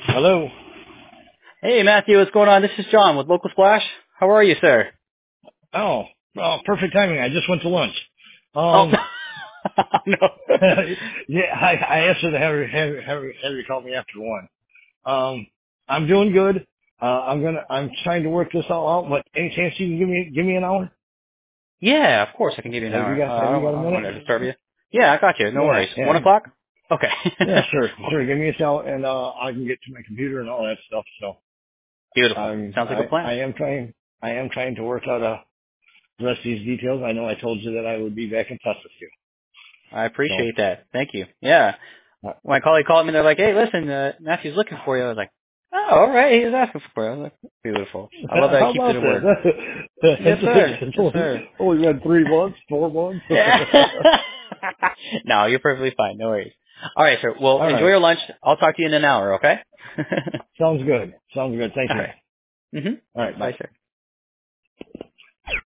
Hello. Hey, Matthew, what's going on? This is John with Local Splash. How are you, sir? Oh, perfect timing. I just went to lunch. Oh, Um, no. yeah, I asked her to have you call me after one. I'm doing good. I'm trying to work this all out, but any chance you can give me an hour? Yeah, of course I can give you an Have you hour. got, have I you don't, got a I don't want minute? to disturb you. Yeah, I got you. No Yeah, worries. 1 yeah, o'clock? Okay. yeah, sure. Give me a shout and, I can get to my computer and all that stuff. So Beautiful. Sounds like a plan. I am trying to work out, the rest of these details. I know I told you that I would be back in touch with you. I So, appreciate that. Thank you. Yeah. uh, My colleague called me, they're like, hey, listen, Matthew's looking for you. I was like, oh, all right, he's asking for you. I was like, beautiful. I love that how he keeps it about in word. that? Yes, sir. It's Yes, sir. only been 3 months, 4 months. Yeah. No, you're perfectly fine. No worries. All right, sir. Well, All enjoy right. your lunch. I'll talk to you in an hour, okay? Sounds good. Sounds good. Thank All you. right. Mm-hmm. All right. Bye, Bye. sir.